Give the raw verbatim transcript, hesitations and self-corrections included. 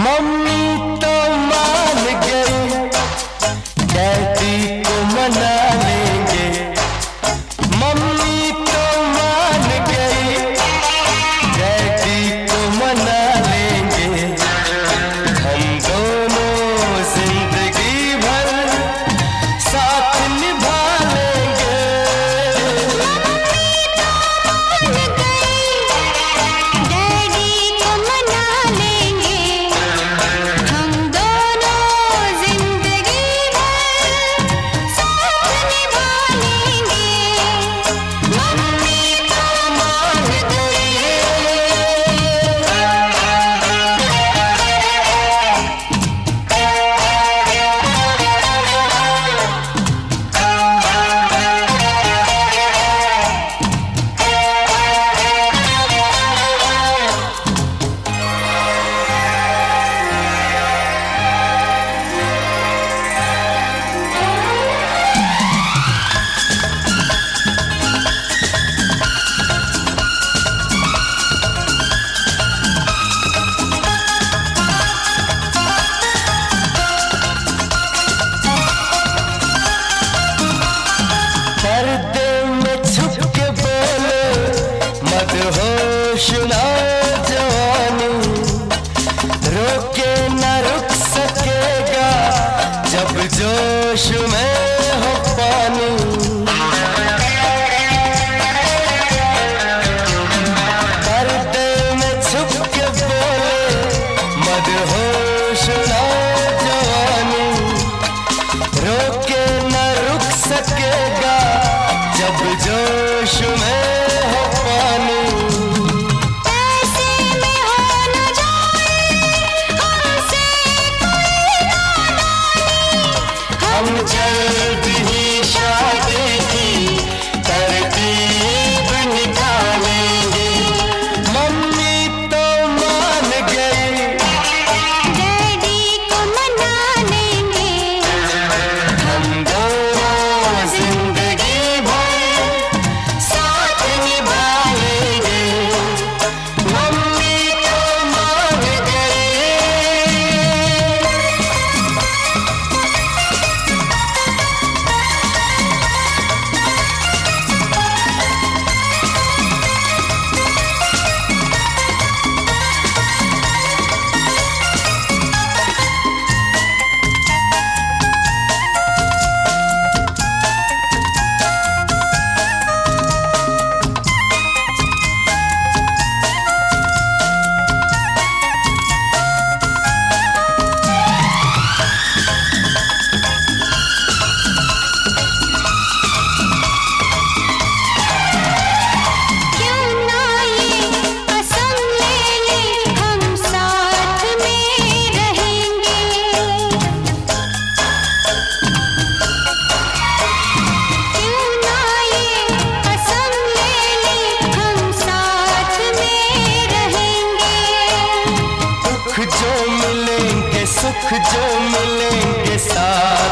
Mummy तो मान गई, डैडी को मना लेंगे। मम्मी तो मान गई, डैडी को मना लेंगे। हम दोनों जिंदगी भर साथ निभा लेंगे। मम्मी तो मान गई, डैडी को मना लेंगे। हम दोनों जिंदगी भर साथ निभा लेंगे। मम्मी तो मान गई। पर्दे में छुप के बोले मदहोश ना जवानी, रोके न रुक सकेगा जब जोश में हो पानी। पर्दे में छुप के बोले मदहोश ना जवानी, रोके न रुक सकेगा जब जोश में हो पानी। ऐसे में हो न जाए हमसे कोई नादानी। हम जल्द ही शादी की तरतीब निकालेंगे। मम्मी तो मान गई, डैडी को मना लेंगे। हम दोनों जिंदगी भर साथ निभा लेंगे। मम्मी तो मान गई। क्यों ना ये कसम ले ले हम साथ में रहेंगे। क्यों ना ये कसम ले ले हम साथ में रहेंगे। दुख जो मिलेंगे सुख जो मिलेंगे साथ